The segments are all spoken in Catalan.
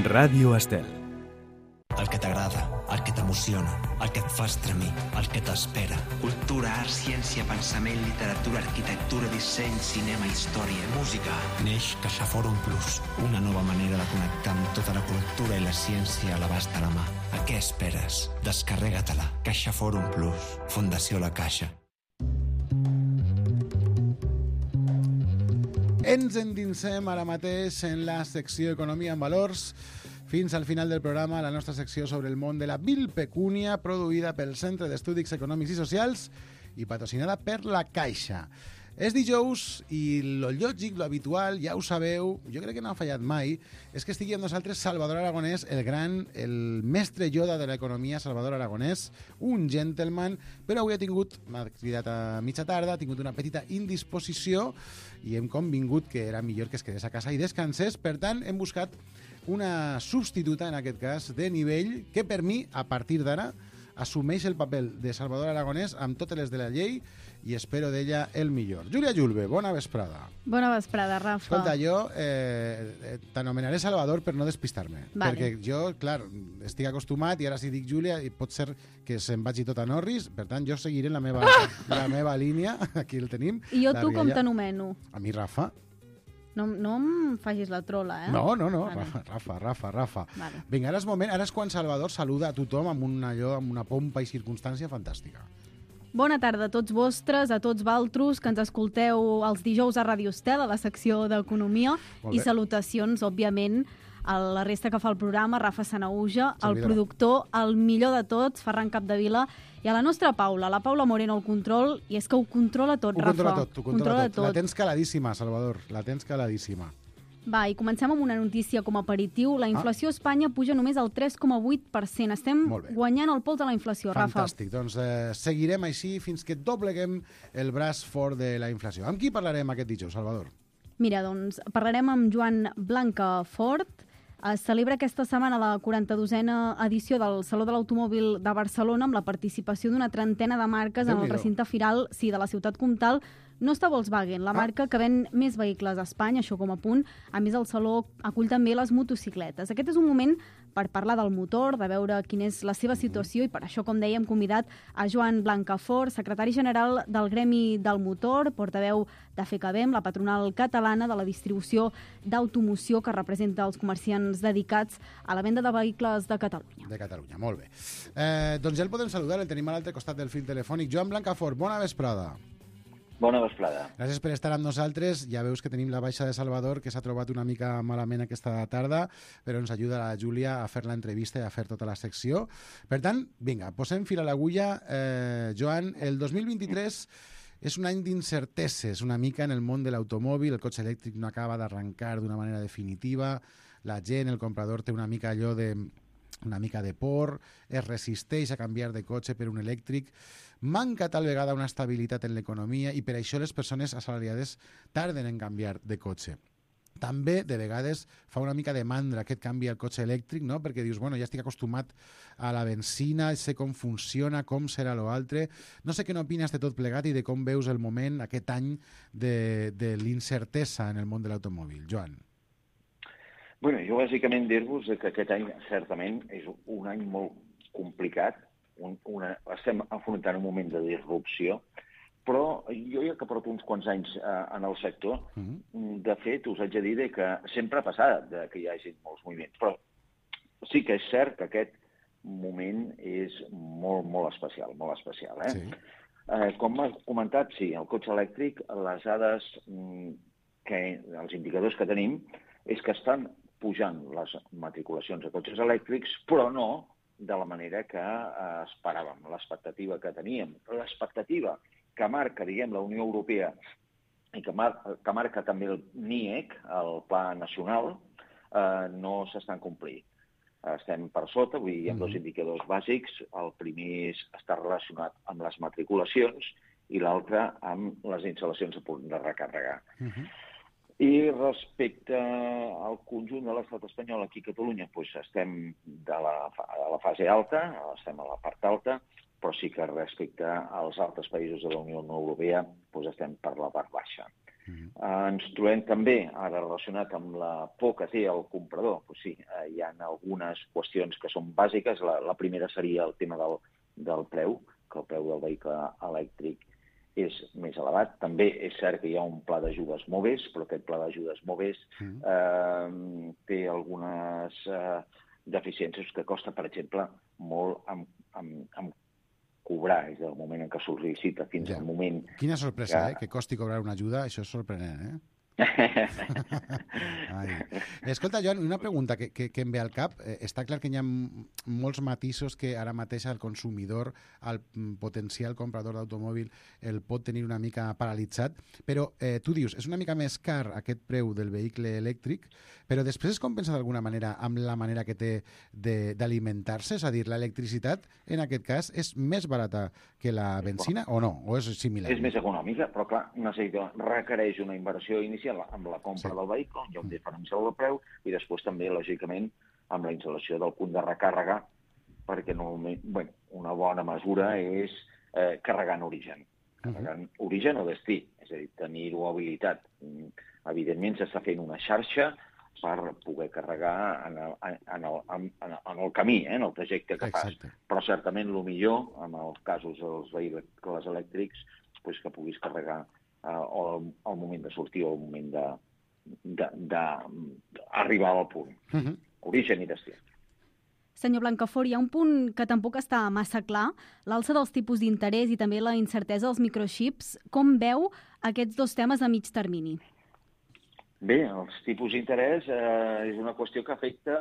Ràdio Estel. El que t'agrada, el que t'emociona, el que et fa estremir, el que t'espera. Cultura, art, ciència, pensament, literatura, arquitectura, disseny, cinema, història, música. Neix CaixaForum Plus, una nova manera de connectar amb tota la cultura i la ciència a l'abast de la mà. A què esperes? Descarrega-te-la. CaixaForum Plus. Fundació La Caixa. Ens endinsem ara mateix en la secció Economia en Valors. Fins al final del programa, la nostra secció sobre el món de la vilpecúnia, produïda pel Centre d'Estudis Econòmics i Socials i patrocinada per La Caixa. És dijous i lo lògic, lo habitual, ja ho sabeu, jo crec que no ha fallat mai, és que estigui amb nosaltres Salvador Aragonès, el mestre Yoda de l'economia, Salvador Aragonès, un gentleman, però avui m'ha cridat a mitja tarda, ha tingut una petita indisposició i hem convingut que era millor que es quedés a casa i descansés, per tant hem buscat una substituta, en aquest cas, de nivell, que per mi, a partir d'ara, assumeix el paper de Salvador Aragonès amb totes les de la llei i espero d'ella el millor. Júlia Julve, bona vesprada. Bona vesprada, Rafa. Escolta, jo t'anomenaré Salvador per no despistar-me. Vale. Perquè jo, clar, estic acostumat i ara si dic Júlia pot ser que se'n vagi tot a Norris, per tant jo seguiré la meva línia, aquí el tenim. I jo tu com t'anomeno? A mi Rafa. No em facis la trola, eh? No, Vale. Rafa. Vale. Vinga, ara és moment, ara és quan Salvador saluda a tothom amb una pompa i circumstància fantàstica. Bona tarda a tots vostres, a tots valtros que ens escolteu els dijous a Ràdio Estel, a la secció d'Economia, i salutacions, òbviament, a la resta que fa el programa, Rafa Sanauja, el productor, el millor de tots, Ferran Capdevila, i a la nostra Paula, la Paula Moreno al control, i és que ho controla tot, Rafa. Ho controla tot. La tens caladíssima, Salvador, la tens caladíssima. Va, i comencem amb una notícia com a aperitiu. La inflació a Espanya puja només al 3,8%. Estem guanyant el pols de la inflació, Rafa. Fantàstic, doncs seguirem així fins que dobleguem el braç fort de la inflació. Amb qui parlarem aquest dijous, Salvador? Mira, doncs parlarem amb Joan Blancafort. Es celebra aquesta setmana la 42a edició del Saló de l'Automòbil de Barcelona amb la participació d'una trentena de marques en el recinte firal de la ciutat comtal. No està Volkswagen, la marca que ven més vehicles a Espanya, això com a punt. A més, el Saló acull també les motocicletes. Aquest és un moment per parlar del motor, de veure quina és la seva situació, i per això, com dèiem, convidat a Joan Blancafort, secretari general del Gremi del Motor, portaveu de FECABEM, la patronal catalana de la distribució d'automoció que representa els comerciants dedicats a la venda de vehicles de Catalunya. De Catalunya, molt bé. Doncs ja el podem saludar, el tenim a l'altre costat del fil telefònic. Joan Blancafort, bona vesprada. Bona vesprada. Gràcies per estar amb nosaltres. Ja veus que tenim la baixa de Salvador, que s'ha trobat una mica malament aquesta tarda, però ens ajuda la Júlia a fer l'entrevista i a fer tota la secció. Per tant, vinga, posem fil a l'agulla. Joan, el 2023 és un any d'incerteses una mica en el món de l'automòbil. El cotxe elèctric no acaba d'arrencar d'una manera definitiva. La gent, el comprador, té una mica de por, es resisteix a canviar de cotxe per un elèctric. Manca tal vegada una estabilitat en l'economia i per això les persones assalariades tarden en canviar de cotxe. També, de vegades, fa una mica de mandra aquest canvi al cotxe elèctric, no? Perquè dius, bueno, ja estic acostumat a la benzina, sé com funciona, com serà l'altre. No sé què n'opines de tot plegat i de com veus el moment, aquest any, de l'incertesa en el món de l'automòbil. Joan. Bueno, jo bàsicament dir-vos que aquest any certament és un any molt complicat. Estem afrontant un moment de disrupció, però jo ja que porto uns quants anys en el sector, de fet, us haig de dir que sempre ha passat que hi hagi molts moviments, però sí que és cert que aquest moment és molt especial, molt especial. Sí. Com has comentat, sí, el cotxe elèctric, les dades, els indicadors que tenim, és que estan pujant les matriculacions de cotxes elèctrics, però no de la manera que esperàvem, l'expectativa que teníem. L'expectativa que marca, diguem, la Unió Europea i que marca també el NIEC, el Pla Nacional, no s'estan complint. Estem per sota, vull dir, amb dos indicadors bàsics. El primer està relacionat amb les matriculacions i l'altre amb les instal·lacions a punt de recarregar. I respecte al conjunt de l'estat espanyol aquí a Catalunya, doncs estem a la fase alta, estem a la part alta, però sí que respecte als altres països de la Unió Europea doncs estem per la part baixa. Ens trobem també, ara relacionat amb la por que té el comprador, doncs sí, hi ha algunes qüestions que són bàsiques. La primera seria el tema del preu, que el preu del vehicle elèctric és més elevat. També és cert que hi ha un pla d'ajudes MOVES, però aquest pla d'ajudes MOVES té algunes deficiències que costa, per exemple, molt amb cobrar, és el moment en què sol·licita fins al moment... Quina sorpresa, que costi cobrar una ajuda, això és sorprenent, Escolta, Joan, una pregunta que em ve al cap. Està clar que hi ha molts matisos que ara mateix el consumidor, el potencial comprador d'automòbil, el pot tenir una mica paralitzat, però tu dius, és una mica més car aquest preu del vehicle elèctric, però després es compensa d'alguna manera amb la manera que té d'alimentar-se? És a dir, l'electricitat, en aquest cas, és més barata que la benzina o no? O és similar? És més econòmica, però clar, requereix una inversió inicial amb la compra del vehicle, hi ha un diferencial del preu, i després també, lògicament, amb la instal·lació del punt de recàrrega, perquè normalment, una bona mesura és carregar en origen. Carregar en origen o destí, és a dir, tenir-ho habilitat. Evidentment, s'està fent una xarxa per poder carregar en el camí, en el trajecte que fas. Però certament el millor, en els casos dels vehicles elèctrics, que puguis carregar al moment de sortir o al moment d'arribar al punt. Origen i destí. Senyor Blancafort, hi ha un punt que tampoc està massa clar, l'alça dels tipus d'interès i també la incertesa dels microxips. Com veu aquests dos temes a mig termini? Bé, els tipus d'interès és una qüestió que afecta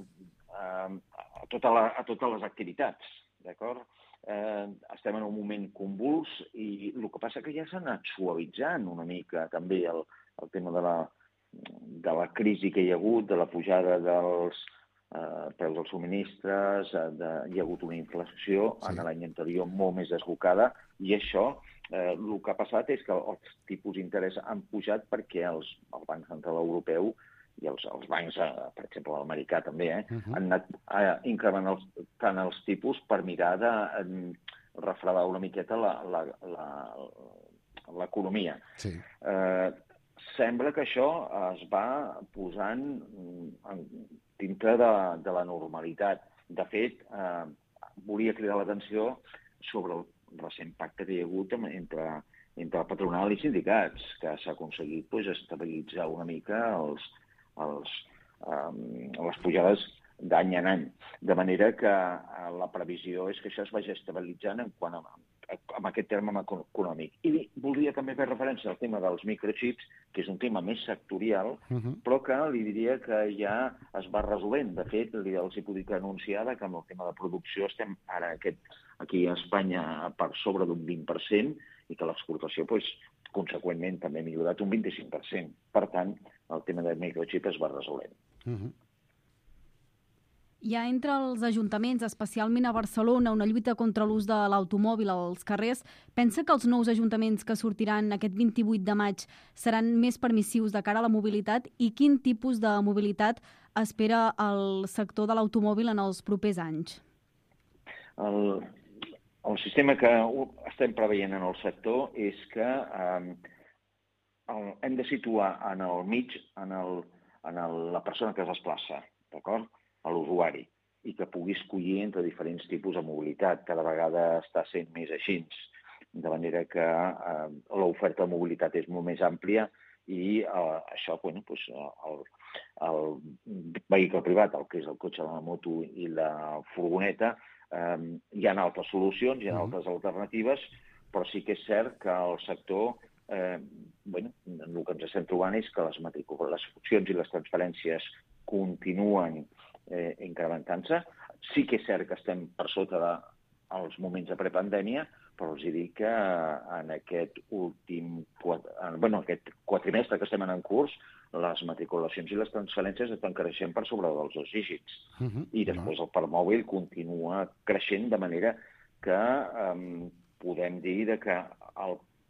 a totes les activitats, d'acord? Estem en un moment convuls i el que passa que ja s'ha anat suavitzant una mica també el tema de la crisi que hi ha hagut, de la pujada dels preus dels subministres, hi ha hagut una inflació en l'any anterior molt més desbocada i això el que ha passat és que els tipus d'interès han pujat perquè el Banc Central Europeu i els bancs, per exemple, l'americà també, han anat incrementant els tipus per mirar de refredar una miqueta l'economia. Sembla que això es va posant dintre de la normalitat. De fet, volia cridar l'atenció sobre el recent pacte que hi ha hagut entre la patronal i sindicats, que s'ha aconseguit estabilitzar una mica les pujades d'any en any. De manera que la previsió és que això es vagi estabilitzant en aquest terme econòmic. I voldria també fer referència al tema dels microchips, que és un tema més sectorial, però que li diria que ja es va resolent. De fet, els hi puc anunciar que amb el tema de producció estem ara aquí a Espanya per sobre d'un 20% i que l'exportació, conseqüentment, també ha millorat un 25%. Per tant, el tema del microchip es va resolent. Hi ha entre els ajuntaments, especialment a Barcelona, una lluita contra l'ús de l'automòbil als carrers. Pensa que els nous ajuntaments que sortiran aquest 28 de maig seran més permissius de cara a la mobilitat i quin tipus de mobilitat espera el sector de l'automòbil en els propers anys? El sistema que estem preveient en el sector és que hem de situar en el mig la persona que es desplaça, d'acord? A l'usuari, i que pugui escollir entre diferents tipus de mobilitat. Cada vegada està sent més així, de manera que l'oferta de mobilitat és molt més àmplia i això, el vehicle privat, el que és el cotxe, la moto i la furgoneta, hi ha altres solucions, hi ha altres alternatives, però sí que és cert que el sector, el que ens estem trobant és que les funcions i les transferències continuen incrementant-se. Sí que és cert que estem per sota dels moments de prepandèmia, però els dic que en aquest aquest quatrimestre que estem en curs, les matriculacions i les transferències estan creixent per sobre dels 2 dígits. I després el parc mòbil continua creixent, de manera que podem dir que el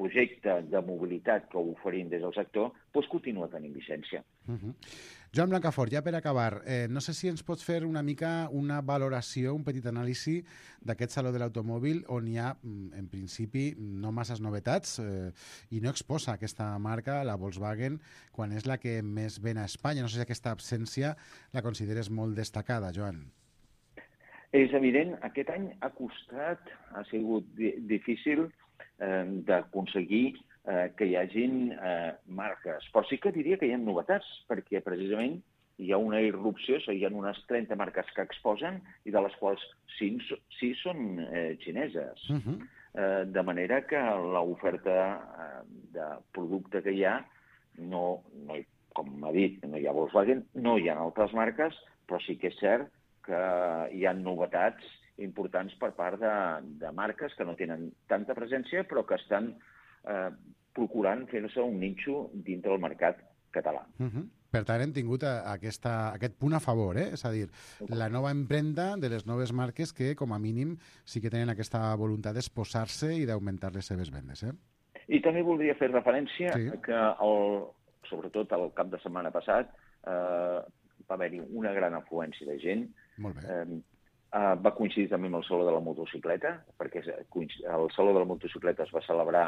projecte de mobilitat que oferim des del sector doncs continua tenint vigència. Joan Blancafort, ja per acabar, no sé si ens pots fer una mica una valoració, un petit anàlisi d'aquest Saló de l'Automòbil on hi ha, en principi, no masses novetats i no exposa aquesta marca, la Volkswagen, quan és la que més ven a Espanya. No sé si aquesta absència la consideres molt destacada, Joan. És evident, aquest any ha sigut difícil d'aconseguir que hi hagin marques. Però sí que diria que hi ha novetats, perquè precisament hi ha una irrupció, hi ha unes 30 marques que exposen i de les quals 6 són xineses. De manera que l'oferta de producte que hi ha, com m'ha dit, no hi ha Volkswagen, no hi ha altres marques, però sí que és cert que hi ha novetats importants per part de marques que no tenen tanta presència, però que estan procurant fer-se un nínxol dintre del mercat català. Per tant, hem tingut aquest punt a favor, és a dir, la nova empremta de les noves marques que, com a mínim, sí que tenen aquesta voluntat d'exposar-se i d'augmentar les seves vendes. I també voldria fer referència que, sobretot el cap de setmana passat, va haver-hi una gran afluència de gent. Molt bé. Va coincidir també amb el Saló de la Motocicleta, perquè el Saló de la Motocicleta es va celebrar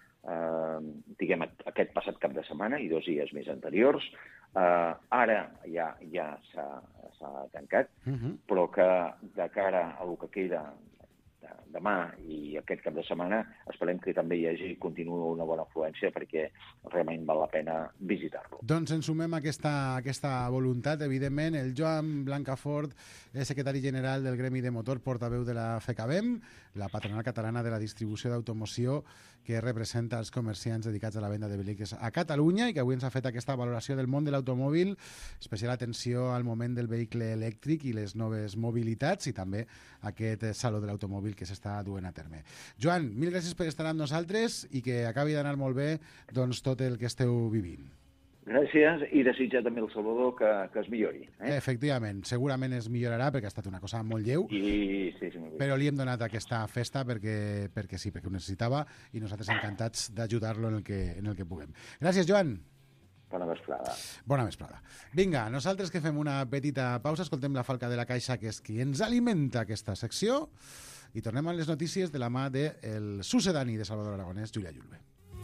aquest passat cap de setmana i 2 dies més anteriors. Ara ja s'ha tancat, però que de cara a el que queda demà i aquest cap de setmana esperem que també hi hagi continua una bona afluència perquè realment val la pena visitar-lo. Doncs ens sumem a aquesta voluntat, evidentment. El Joan Blancafort és secretari general del Gremi de Motor, portaveu de la FECABEM, la patronal catalana de la distribució d'automoció que representa els comerciants dedicats a la venda de vehicles a Catalunya i que avui ens ha fet aquesta valoració del món de l'automòbil, especial atenció al moment del vehicle elèctric i les noves mobilitats i també aquest Saló de l'Automòbil que s'està duent a terme. Joan, mil gràcies per estar amb nosaltres i que acabi d'anar molt bé tot el que esteu vivint. Gràcies i desitjar també al Salvador que es millori. Efectivament, segurament es millorarà perquè ha estat una cosa molt lleu, però li hem donat aquesta festa perquè sí, perquè ho necessitava i nosaltres encantats d'ajudar-lo en el que puguem. Gràcies, Joan. Bona vesprada. Bona vesprada. Vinga, nosaltres que fem una petita pausa, escoltem la falca de la caixa, que és qui ens alimenta aquesta secció, i tornem a les notícies de la mà del sucedani de Salvador Aragonès, Júlia Julve.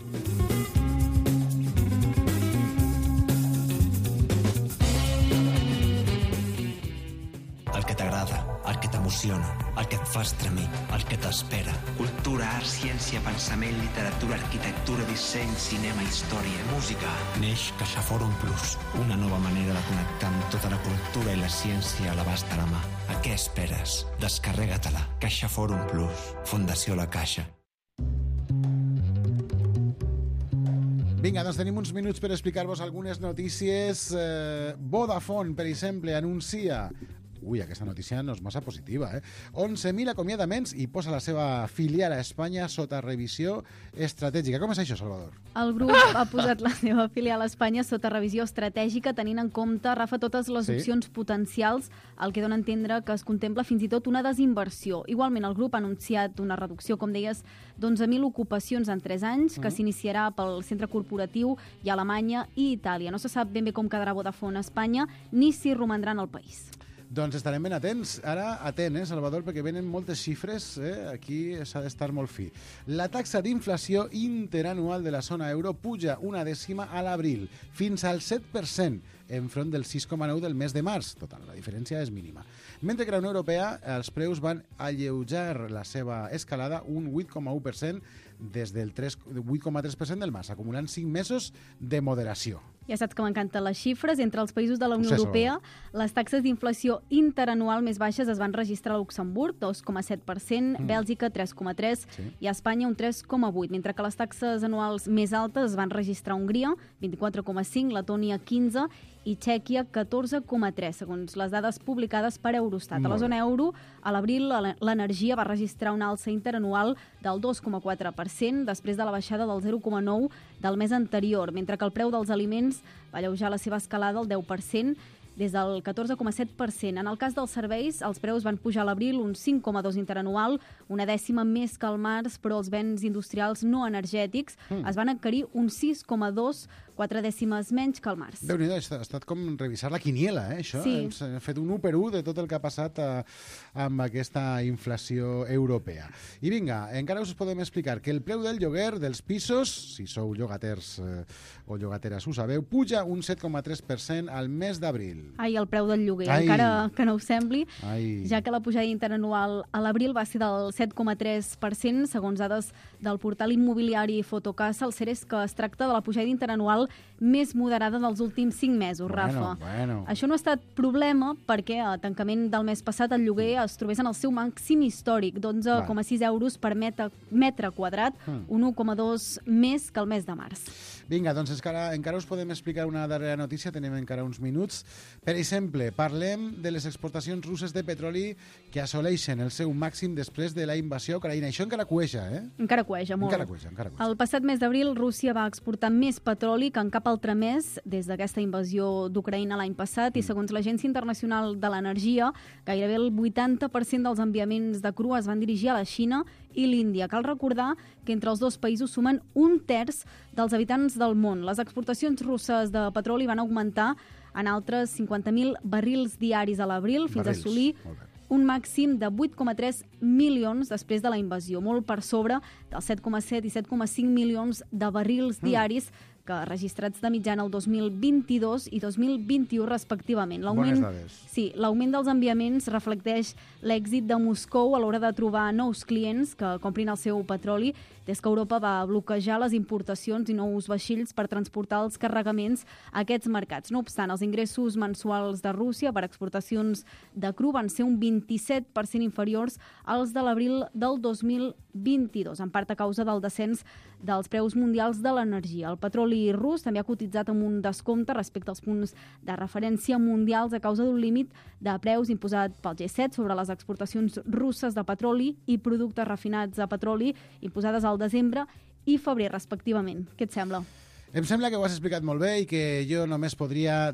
El que t'agrada, el que t'emociona, el que et fa estremir, el que t'espera. Cultura, art, ciència, pensament, literatura, arquitectura, disseny, cinema, història, música. Neix CaixaForum Plus, una nova manera de connectar amb tota la cultura i la ciència a l'abast de la mà. A què esperes? Descarrega-te-la. CaixaForum Plus. Fundació La Caixa. Vinga, doncs tenim uns minuts per explicar-vos algunes notícies. Vodafone, per exemple, anuncia... aquesta notícia no és massa positiva, 11.000 acomiadaments i posa la seva filial a Espanya sota revisió estratègica. Com és això, Salvador? El grup ha posat la seva filial a Espanya sota revisió estratègica, tenint en compte, Rafa, totes les opcions potencials, el que dona a entendre que es contempla fins i tot una desinversió. Igualment, el grup ha anunciat una reducció, com deies, d'11.000 ocupacions en 3 anys, que s'iniciarà pel centre corporatiu i Alemanya i Itàlia. No se sap ben bé com quedarà Vodafone a Espanya, ni si romandran al país. Doncs estarem ben atents. Ara, atent, Salvador, perquè venen moltes xifres. Aquí s'ha d'estar molt fi. La taxa d'inflació interanual de la zona euro puja 1/10 a l'abril, fins al 7%, enfront del 6,9% del mes de març. Total, la diferència és mínima. Mentre que a la Unió Europea els preus van alleujar la seva escalada un 8,1% des del 8,3% del març, acumulant 5 mesos de moderació. Ja saps que m'encanten les xifres. Entre els països de la Unió Europea, les taxes d'inflació interanual més baixes es van registrar a Luxemburg, 2,7%, Bèlgica, 3,3%, i a Espanya un 3,8%, mentre que les taxes anuals més altes es van registrar a Hongria, 24,5%, Letònia, 15%, i Txèquia, 14,3%, segons les dades publicades per Eurostat. A la zona euro, a l'abril, l'energia va registrar una alça interanual del 2,4%, després de la baixada del 0,9% del mes anterior, mentre que el preu dels aliments va alleujar la seva escalada al 10%, des del 14,7%. En el cas dels serveis, els preus van pujar a l'abril un 5,2 interanual, una dècima més que al març, però els béns industrials no energètics es van encarir un 6,2, 4 dècimes menys que al març. Déu-n'hi-do, ha estat com revisar la quiniela, això. Sí. Hem fet un 1 per 1 de tot el que ha passat amb aquesta inflació europea. I vinga, encara us podem explicar que el preu del lloguer dels pisos, si sou llogaters o llogateres ho sabeu, puja un 7,3% al mes d'abril. Ai, el preu del lloguer, Ai. encara que no ho sembli, Ai. ja que la pujada interanual a l'abril va ser del 7,3%, segons dades del portal immobiliari Fotocasa. El cert és que es tracta de la pujada interanual més moderada dels últims 5 mesos, Rafa. Bueno. Això no ha estat problema perquè a tancament del mes passat el lloguer es trobés en el seu màxim històric, d'11,6 euros per metre quadrat, un 1,2 més que el mes de març. Vinga, doncs encara us podem explicar una darrera notícia, tenim encara uns minuts. Per exemple, parlem de les exportacions russes de petroli que assoleixen el seu màxim després de la invasió a Ucraïna. Això encara cueja, eh? Encara cueja molt. Encara cueja. El passat mes d'abril, Rússia va exportar més petroli que en cap altre mes des d'aquesta invasió d'Ucraïna l'any passat i segons l'Agència Internacional de l'Energia, gairebé el 80% dels enviaments de cru es van dirigir a la Xina i l'Índia. Cal recordar que entre els dos països sumen 1/3 dels habitants del món. Les exportacions russes de petroli van augmentar en altres 50.000 barrils diaris a l'abril fins a assolir un màxim de 8,3 milions després de la invasió, molt per sobre dels 7,7 i 7,5 milions de barrils diaris que registrats de mitjana el 2022 i 2021 respectivament. Bones dades. Sí, l'augment dels enviaments reflecteix l'èxit de Moscou a l'hora de trobar nous clients que comprin el seu petroli des que Europa va bloquejar les importacions i nous vaixells per transportar els carregaments a aquests mercats. No obstant, els ingressos mensuals de Rússia per exportacions de cru van ser un 27% inferiors als de l'abril del 2022, en part a causa del descens dels preus mundials de l'energia. El petroli rus també ha cotitzat amb un descompte respecte als punts de referència mundials a causa d'un límit de preus imposat pel G7 sobre les exportacions russes de petroli i productes refinats de petroli imposades al desembre i febrer, respectivament. Què et sembla? Em sembla que ho has explicat molt bé i que jo només podria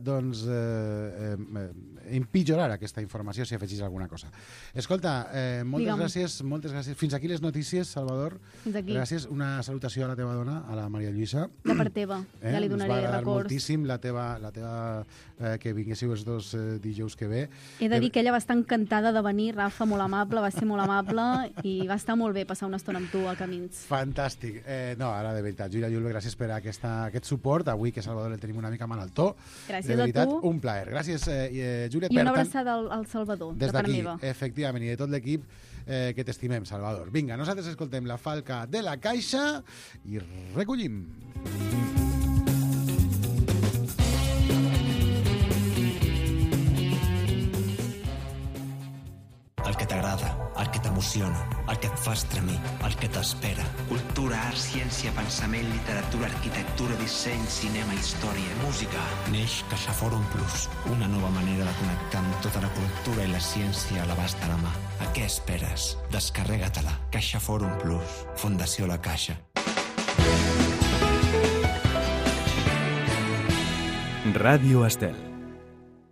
empitjorar aquesta informació si afegís alguna cosa. Escolta, moltes gràcies. Fins aquí les notícies, Salvador. Fins aquí. Gràcies. Una salutació a la teva dona, a la Maria Lluïsa. De part teva. Ja li donaré records. Ens va agradar records. moltíssim la teva que vinguéssiu els dos dijous que ve. He de dir que ella va estar encantada de venir, Rafa, molt amable, va ser molt amable i va estar molt bé passar una estona amb tu a Camins. Fantàstic. No, ara de veritat, Júlia Julve, gràcies per aquest suport. Avui que Salvador el tenim una mica mal al to. Gràcies de veritat, a tu. Un plaer. Gràcies, Júlia. I una abraçada al Salvador, des de part d'aquí, meva. efectivament, i de tot l'equip que t'estimem, Salvador. Vinga, nosaltres escoltem la Falca de la Caixa i recollim. El que t'agrada, el que t'emociona, el que et fa estremir, el que t'espera. Cultura, art, ciència, pensament, literatura, arquitectura, disseny, cinema, història, música. Neix CaixaForum Plus, una nova manera de connectar amb tota la cultura i la ciència a l'abast de la mà. A què esperes? Descarrega-te-la. CaixaForum Plus. Fundació La Caixa. Radio Estel.